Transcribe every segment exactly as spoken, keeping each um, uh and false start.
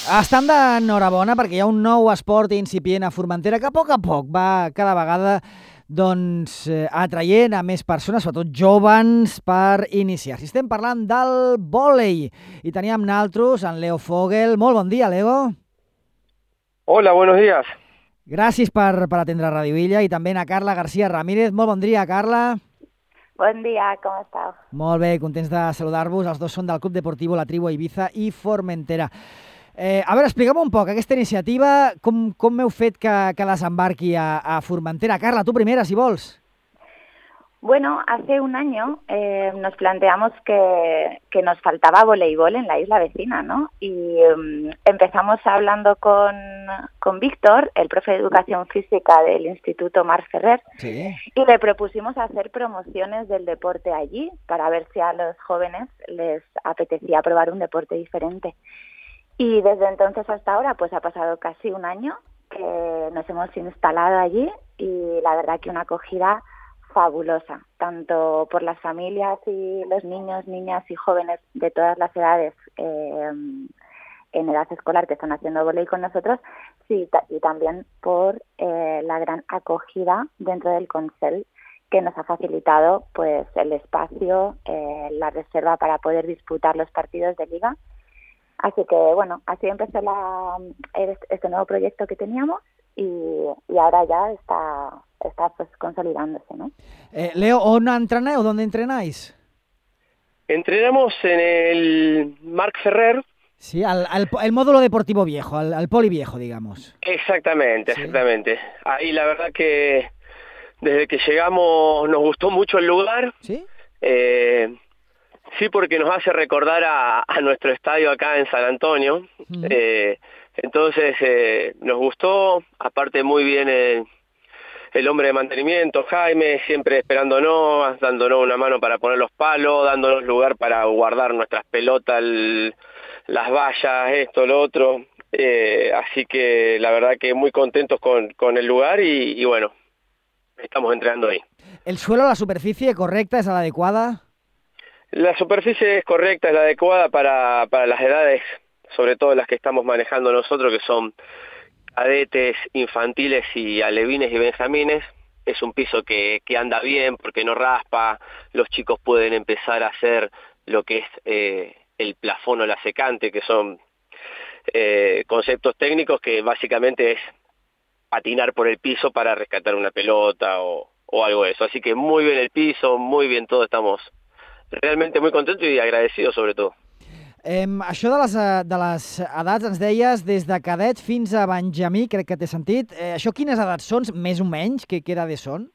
Estan d'enhorabona perquè hi ha un nou esport incipient a Formentera que a poc a poc va cada vegada doncs, eh, atraient a més persones, sobretot jovens, per iniciar-s'hi. Estem parlant del vòlei i teníem naltros en Leo Fogel. Molt bon dia, Leo. Hola, buenos días. Gràcies per, per atendre Radio Illa i també a Carla García Ramírez. Molt bon dia, Carla. Bon dia, com esteu? Molt bé, contents de saludar-vos. Els dos són del Club Deportivo La Tribu a Ibiza i Formentera. Eh, a veure, explica'm un poc, aquesta iniciativa, com, com heu fet que, que desembarqui a, a Formentera? Carla, tu primera, si vols. Bueno, hace un año eh, nos planteamos que, que nos faltaba voleibol en la isla vecina, ¿no? Y um, empezamos hablando con, con Víctor, el profe de Educación Física del Instituto Marc Ferrer, Sí. y le propusimos hacer promociones del deporte allí para ver si a los jóvenes les apetecía probar un deporte diferente. Y desde entonces hasta ahora, pues ha pasado casi un año que nos hemos instalado allí y la verdad que una acogida fabulosa, tanto por las familias y los niños, niñas y jóvenes de todas las edades eh, en edad escolar que están haciendo vóley con nosotros, sí, y también por eh, la gran acogida dentro del Consell que nos ha facilitado pues el espacio, eh, la reserva para poder disputar los partidos de liga. Así que, bueno, así empezó la, este nuevo proyecto que teníamos y, y ahora ya está, está pues consolidándose, ¿no? Eh, Leo, ¿on entreneu? ¿Dónde entrenáis? Entrenamos en el Marc Ferrer. Sí, al, al, el módulo deportivo viejo, al, al poli viejo, digamos. Exactamente, Sí. exactamente. Ahí la verdad que desde que llegamos nos gustó mucho el lugar. ¿Sí? Eh, sí, porque nos hace recordar a, a nuestro estadio acá en San Antonio. Uh-huh. Eh, entonces eh, nos gustó, aparte muy bien el, el hombre de mantenimiento, Jaime, siempre esperándonos, dándonos una mano para poner los palos, dándonos lugar para guardar nuestras pelotas, el, las vallas, esto, lo otro. Eh, así que la verdad que muy contentos con, con el lugar y, y bueno, estamos entrenando ahí. ¿El suelo, la superficie correcta, es la adecuada? La superficie es correcta, es la adecuada para, para las edades, sobre todo las que estamos manejando nosotros, que son cadetes, infantiles y alevines y benjamines. Es un piso que, que anda bien porque no raspa, los chicos pueden empezar a hacer lo que es eh, el plafón o la secante, que son eh, conceptos técnicos que básicamente es patinar por el piso para rescatar una pelota o, o algo de eso. Así que muy bien el piso, muy bien todo, estamos realmente muy contentos i agradecidos, sobre tot. Eh, això de les, de les edats, ens deies, des de cadet fins a benjamí, crec que t'he sentit. Eh, això quines edats són, més o menys? Que, que edades són?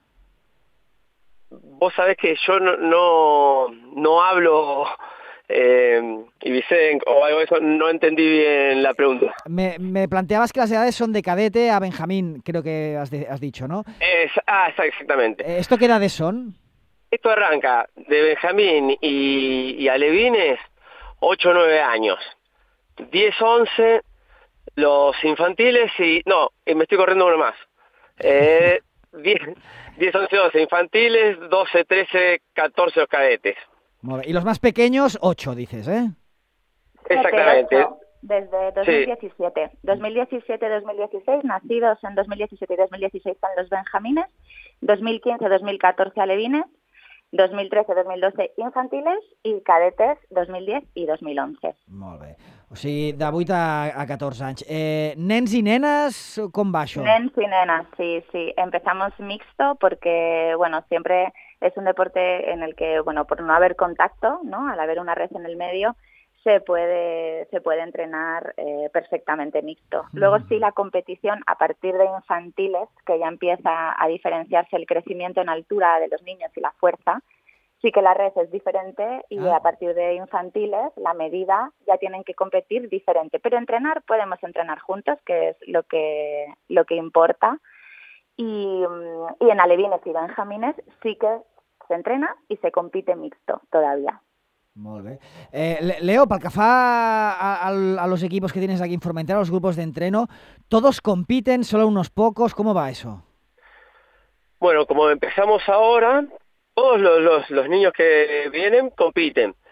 Vos sabés que yo no, no, no hablo eh, ibicenc o algo de eso, no entendí bien la pregunta. Me, me planteabas que las edades son de cadete a benjamín, creo que has, de, has dicho, ¿no? Es, ah, exactamente. Eh, ¿Esto qué edades son? Esto arranca de Benjamín y, y alevines, ocho o nueve años. diez, once, los infantiles y... No, me estoy corriendo uno más. Eh, diez, once, doce infantiles, doce, trece, catorce los cadetes. Molt bé. Y los más pequeños, ocho, dices, ¿eh? Exactamente. Desde dos mil diecisiete. Sí. dos mil diecisiete dos mil dieciséis, nacidos en dos mil diecisiete y dos mil dieciséis están los benjamines, dos mil quince dos mil catorce alevines, dos mil trece dos mil doce infantiles i cadetes dos mil diez i dos mil once. Molt bé. O sigui, de vuit a, a catorze anys. Eh, nens i nenes, com va això? Nens y nenas, sí, sí. Empezamos mixto porque, bueno, siempre es un deporte en el que, bueno, por no haber contacto, ¿no? Al haber una red en el medio, se puede se puede entrenar eh, perfectamente mixto. Luego sí, la competición a partir de infantiles, que ya empieza a diferenciarse el crecimiento en altura de los niños y la fuerza, sí que la red es diferente y ah. a partir de infantiles la medida ya tienen que competir diferente. Pero entrenar podemos entrenar juntos, que es lo que lo que importa. Y, y en alevines y benjamines sí que se entrena y se compite mixto todavía. Molt bé. Eh, Leo, pel que fa a, a, a los equipos que tienes aquí en Formentera, los grupos de entreno, ¿todos compiten, solo unos pocos? ¿Cómo va eso? Bueno, como empezamos ahora, todos los, los, los niños que vienen compiten.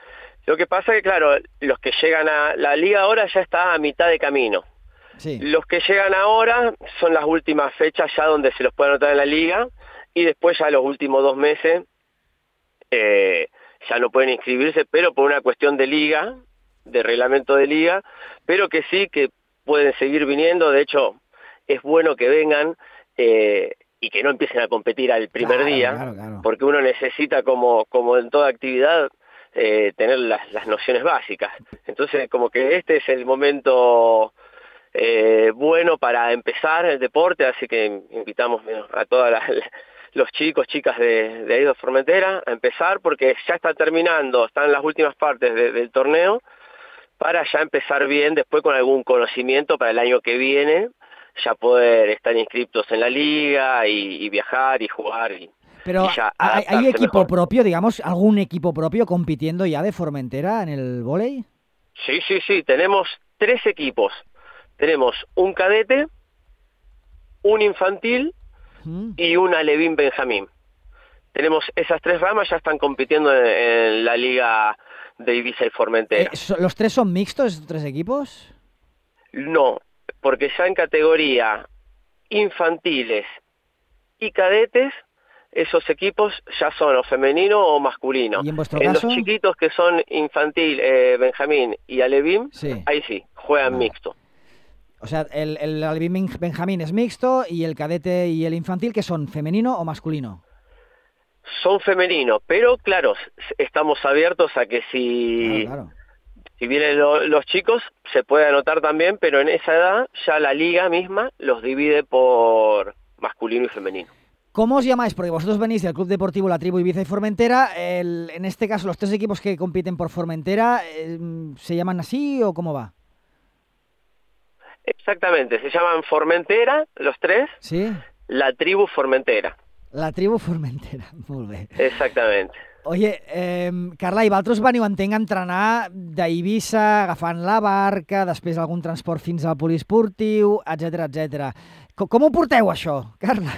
Lo que pasa es que, claro, los que llegan a... La liga ahora ya está a mitad de camino. Sí. Los que llegan ahora son las últimas fechas ya donde se los puede anotar en la liga, y después ya los últimos dos meses eh, ya no pueden inscribirse, pero por una cuestión de liga, de reglamento de liga, pero que sí que pueden seguir viniendo. De hecho, es bueno que vengan eh, y que no empiecen a competir al primer Claro, día, claro, claro. porque uno necesita, como, como en toda actividad, eh, tener las, las nociones básicas. Entonces, como que este es el momento eh, bueno para empezar el deporte, así que invitamos bueno, a todas las... los chicos, chicas de, de ahí de Formentera a empezar, porque ya está terminando, están en las últimas partes de, del torneo, para ya empezar bien después con algún conocimiento para el año que viene, ya poder estar inscriptos en la liga y, y viajar y jugar. Y, Pero y ya ¿hay, hay equipo mejor. propio, digamos, algún equipo propio compitiendo ya de Formentera en el vóley? Sí, sí, sí, tenemos tres equipos. Tenemos un cadete, un infantil ¿Mm? y un alevín benjamín. Tenemos esas tres ramas, ya están compitiendo en, en la liga de Ibiza y Formentera. Eh, so- ¿Los tres son mixtos, estos tres equipos? No, porque ya en categoría infantiles y cadetes, esos equipos ya son o femenino o masculino. ¿Y en vuestro En caso? los chiquitos que son infantil, eh, benjamín y alevín, Sí. ahí sí, juegan Vale. mixto. O sea, el, el Alvin Ben- Benjamín es mixto y el cadete y el infantil, ¿que son femenino o masculino? Son femeninos, pero claro, s- estamos abiertos a que si, Claro, claro. si vienen lo- los chicos, se puede anotar también, pero en esa edad ya la liga misma los divide por masculino y femenino. ¿Cómo os llamáis? Porque vosotros venís del Club Deportivo La Tribu Ibiza y Formentera. El- en este caso, los tres equipos que compiten por Formentera, eh, ¿se llaman así o cómo va? Exactamente, se llaman Formentera, los tres, ¿Sí? la tribu Formentera. La Tribu Formentera, molt bé. Exactamente. Oye, eh, Carla, i vosaltres veniu, entenc, a entrenar d'Eivissa, agafant la barca, després algun transport fins al poliesportiu, etcètera, etcètera. Com, com ho porteu, això, Carla?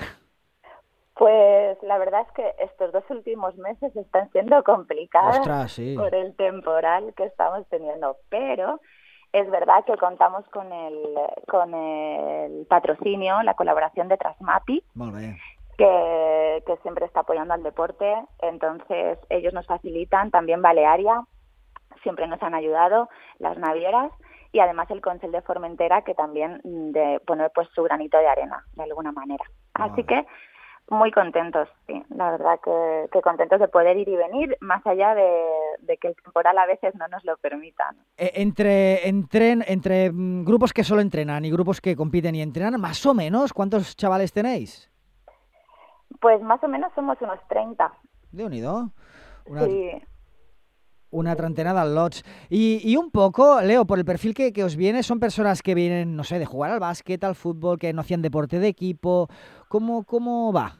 Pues la verdad es que estos dos últimos meses están siendo complicados Ostras, sí. por el temporal que estamos teniendo, pero es verdad que contamos con el, con el patrocinio, la colaboración de Trasmapi, Molt bé. que, que siempre está apoyando al deporte, entonces ellos nos facilitan, también Balearia, siempre nos han ayudado, las navieras, y además el Consell de Formentera, que también de poner pues su granito de arena, de alguna manera. Así que muy contentos, sí, la verdad que, que contentos de poder ir y venir, más allá de, de que el temporal a veces no nos lo permita, ¿no? Eh, Entre, entre, entre mm, grupos que solo entrenan y grupos que compiten y entrenan, más o menos, ¿cuántos chavales tenéis? Pues más o menos somos unos treinta. Déu-n'hi-do. Una, Sí. una treintena de lots. Y, y un poco, Leo, por el perfil que, que os viene, son personas que vienen, no sé, de jugar al básquet, al fútbol, que no hacían deporte de equipo. ¿Cómo, cómo va?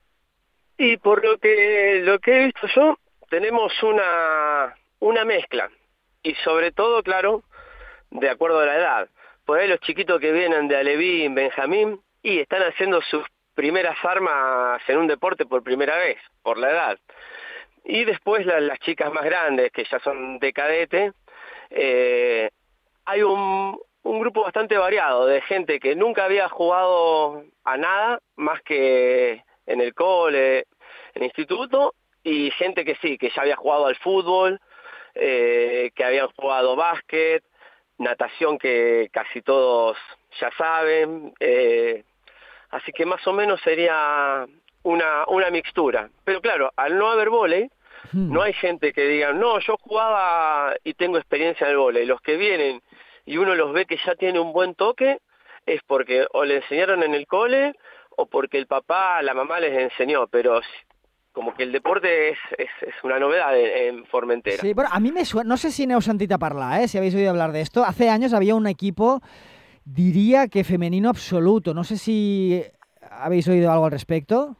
Y por lo que lo que he visto yo, tenemos una, una mezcla. Y sobre todo, claro, de acuerdo a la edad. Por ahí los chiquitos que vienen de Alevín, Benjamín, y están haciendo sus primeras armas en un deporte por primera vez, por la edad. Y después la, las chicas más grandes, que ya son de cadete, eh, hay un, un grupo bastante variado de gente que nunca había jugado a nada, más que en el cole, en el instituto, y gente que sí, que ya había jugado al fútbol, eh, que habían jugado básquet, natación que casi todos ya saben, eh, así que más o menos sería una, una mixtura. Pero claro, al no haber vóley, Hmm. no hay gente que diga, no, yo jugaba y tengo experiencia en el vóley. Los que vienen y uno los ve que ya tiene un buen toque, es porque o le enseñaron en el cole o porque el papá, la mamá les enseñó, pero como que el deporte es, es, es una novedad en, en Formentera. Sí, bueno, a mí me suena, no sé si n'heu sentit a parlar, ¿eh? Si habéis oído hablar de esto. Hace años había un equipo, diría que femenino absoluto. No sé si habéis oído algo al respecto.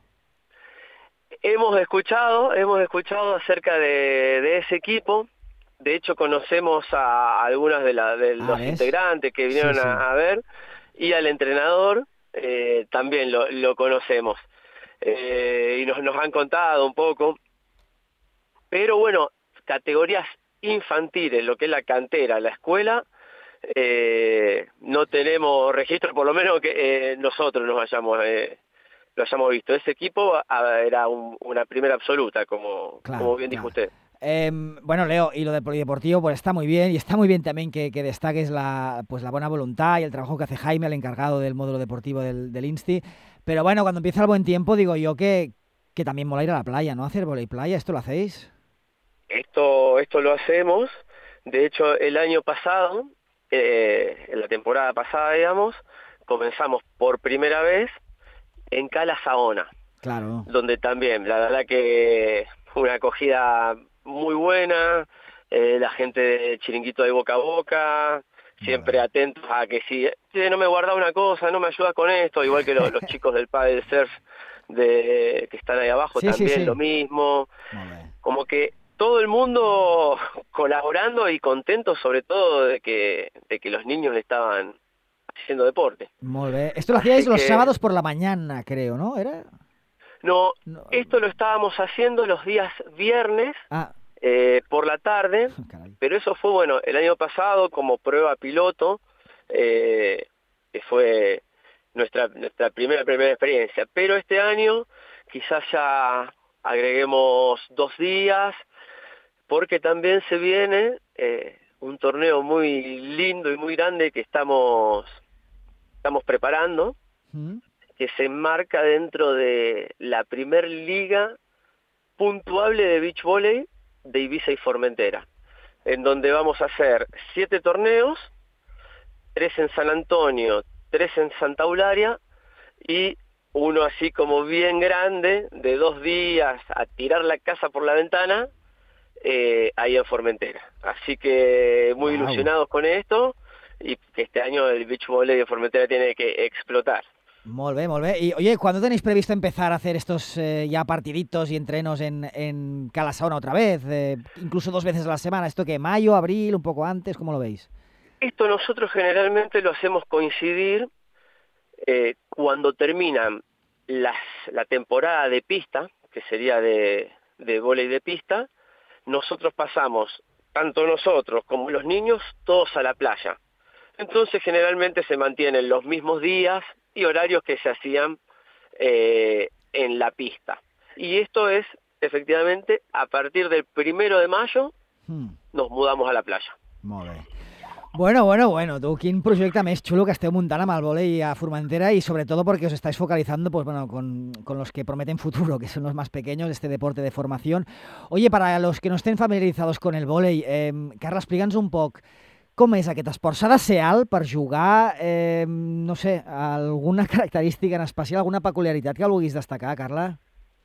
Hemos escuchado, hemos escuchado acerca de, de ese equipo. De hecho, conocemos a algunas de, la, de Ah, los ¿ves? integrantes que vinieron Sí, sí. A, a ver, y al entrenador eh, también lo, lo conocemos. Eh, y nos, nos han contado un poco. Pero bueno, categorías infantiles, lo que es la cantera, la escuela, eh, no tenemos registro, por lo menos que eh, nosotros nos hayamos, eh, lo hayamos visto. Ese equipo a, era un, una primera absoluta, como, claro, como bien claro. dijo usted. Eh, bueno, Leo, y lo del polideportivo pues está muy bien, y está muy bien también que, que destaques la, pues, la buena voluntad y el trabajo que hace Jaime, el encargado del módulo deportivo del, del Insti. Pero bueno, cuando empieza el buen tiempo, digo yo que, que también mola ir a la playa, ¿no? Hacer volei playa, ¿esto lo hacéis? Esto, esto lo hacemos. De hecho, el año pasado, eh, en la temporada pasada, digamos, comenzamos por primera vez en Cala Saona. Claro. Donde también, la verdad que una acogida muy buena, eh, la gente de Chiringuito de boca a boca, siempre atentos a que si, si no me guarda una cosa, no me ayudas con esto, igual que lo, los chicos del Padel Surf de, que están ahí abajo, sí, también sí, sí. lo mismo. Como que todo el mundo colaborando y contento, sobre todo de que, de que los niños estaban haciendo deporte. Muy bien. Esto lo hacíais Así los que... sábados por la mañana, creo, ¿no? ¿Era? No, No. esto lo estábamos haciendo los días viernes, ah. eh, por la tarde, Caray. pero eso fue, bueno, el año pasado como prueba piloto, eh, que fue nuestra nuestra primera primera experiencia. Pero este año quizás ya agreguemos dos días, porque también se viene eh, un torneo muy lindo y muy grande que estamos, estamos preparando, ¿Mm? que se enmarca dentro de la primer liga puntuable de beach volley de Ibiza y Formentera, en donde vamos a hacer siete torneos, tres en San Antonio, tres en Santa Eulalia y uno así como bien grande, de dos días a tirar la casa por la ventana, eh, ahí en Formentera. Así que muy wow. ilusionados con esto, y que este año el beach volley de Formentera tiene que explotar. Molt bé, molt bé. I, oye, ¿cuándo tenéis previsto empezar a hacer estos eh, ya partiditos y entrenos en, en Cala Saona otra vez? Eh, incluso dos veces a la semana. ¿Esto qué? ¿Mayo, abril, un poco antes? ¿Cómo lo veis? Esto nosotros generalmente lo hacemos coincidir eh, cuando terminan las, la temporada de pista, que sería de, de vóley de pista. Nosotros pasamos, tanto nosotros como los niños, todos a la playa. Entonces generalmente se mantienen los mismos días y horarios que se hacían eh, en la pista. Y esto es, efectivamente, a partir del primero de mayo, hmm. nos mudamos a la playa. Molt bé. Bueno, bueno, bueno, tu, quin projecte més xulo que esteu muntant amb el vólei a Formentera, y sobre todo porque os estáis focalizando pues bueno, con, con los que prometen futuro, que son los más pequeños, este deporte de formación. Oye, para los que no estén familiarizados con el vólei, eh, Carla, explica'ns un poc com és aquest esport? S'ha de ser alt per jugar? Eh, no sé, alguna característica en especial, alguna peculiaritat que vulguis destacar, Carla?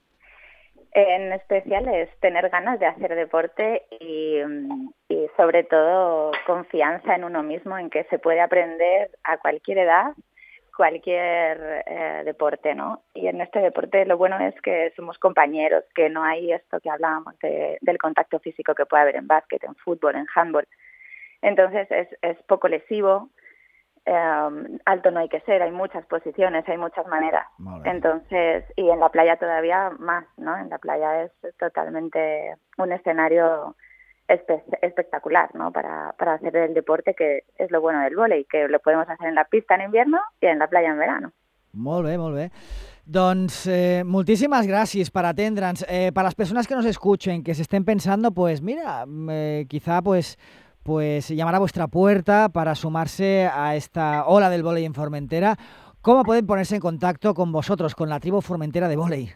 En especial es tener ganas de hacer deporte y, y sobre todo confianza en uno mismo, en que se puede aprender a cualquier edad, cualquier eh, deporte, ¿no? Y en este deporte lo bueno es que somos compañeros, que no hay esto que hablábamos de, del contacto físico que puede haber en básquet, en fútbol, en handball. Entonces es, es poco lesivo, eh, alto no hay que ser, hay muchas posiciones, hay muchas maneras. Entonces, y en la playa todavía más, ¿no? En la playa es totalmente un escenario espe espectacular, ¿no? Para, para hacer el deporte, que es lo bueno del vóley, que lo podemos hacer en la pista en invierno y en la playa en verano. Molt bé, molt bé. Doncs eh, moltíssimes gràcies per atendre'ns. Eh, para las personas que nos escuchen, que se estén pensando, pues mira, eh, quizá pues... pues llamar a vuestra puerta para sumarse a esta ola del vóley en Formentera. ¿Cómo pueden ponerse en contacto con vosotros, con la tribu Formentera de vóley?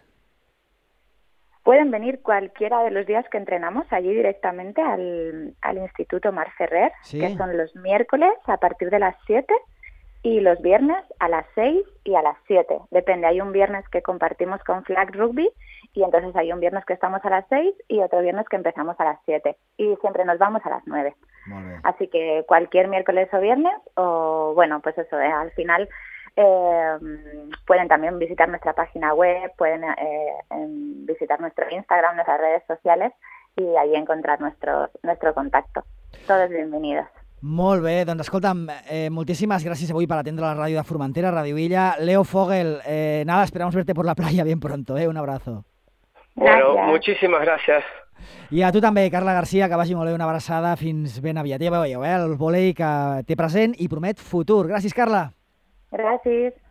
Pueden venir cualquiera de los días que entrenamos allí directamente al, al Instituto Mar Ferrer, ¿sí? Que son los miércoles a partir de las siete y los viernes a las seis y a las siete. Depende, hay un viernes que compartimos con Flag Rugby y entonces hay un viernes que estamos a las seis y otro viernes que empezamos a las siete. Y siempre nos vamos a las nueve. Así que cualquier miércoles o viernes, o bueno, pues eso, eh, al final eh, pueden también visitar nuestra página web, pueden eh, visitar nuestro Instagram, nuestras redes sociales y ahí encontrar nuestro, nuestro contacto. Todos bienvenidos. Molt bé, doncs escolta'm, eh, moltíssimes gràcies avui per atendre la ràdio de Formentera, Radio Illa. Leo Fogel, eh, nada, esperamos verte por la playa bien pronto, eh, un abrazo. Bueno, gracias. Muchísimas gracias. I a tu també, Carla Garcia, que vagi molt bé, una abraçada fins ben aviat. Ja veieu, eh, el vòlei que té present i promet futur. Gràcies, Carla. Gràcies.